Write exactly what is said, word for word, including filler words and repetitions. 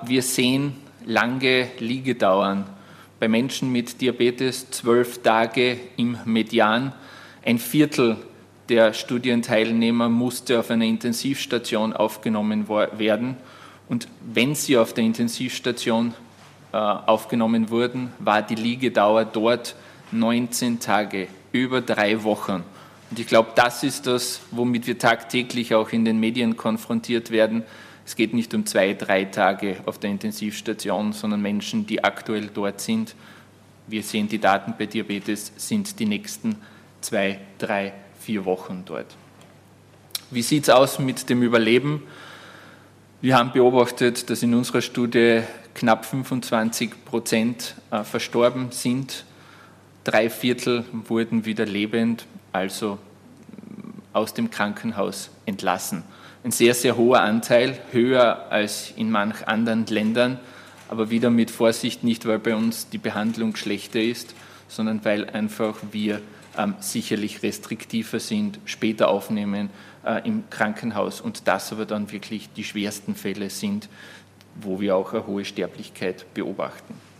Wir sehen lange Liegedauern. Bei Menschen mit Diabetes zwölf Tage im Median. Ein Viertel der Studienteilnehmer musste auf einer Intensivstation aufgenommen werden. Und wenn sie auf der Intensivstation äh, aufgenommen wurden, war die Liegedauer dort neunzehn Tage, über drei Wochen. Und ich glaube, das ist das, womit wir tagtäglich auch in den Medien konfrontiert werden. Es geht nicht um zwei, drei Tage auf der Intensivstation, sondern Menschen, die aktuell dort sind. Wir sehen die Daten bei Diabetes, sind die nächsten zwei, drei, vier Wochen dort. Wie sieht es aus mit dem Überleben? Wir haben beobachtet, dass in unserer Studie knapp fünfundzwanzig Prozent verstorben sind. Drei Viertel wurden wieder lebend, also aus dem Krankenhaus entlassen. Ein sehr, sehr hoher Anteil, höher als in manch anderen Ländern, aber wieder mit Vorsicht, nicht weil bei uns die Behandlung schlechter ist, sondern weil einfach wir ähm, sicherlich restriktiver sind, später aufnehmen äh, im Krankenhaus und das aber dann wirklich die schwersten Fälle sind, wo wir auch eine hohe Sterblichkeit beobachten.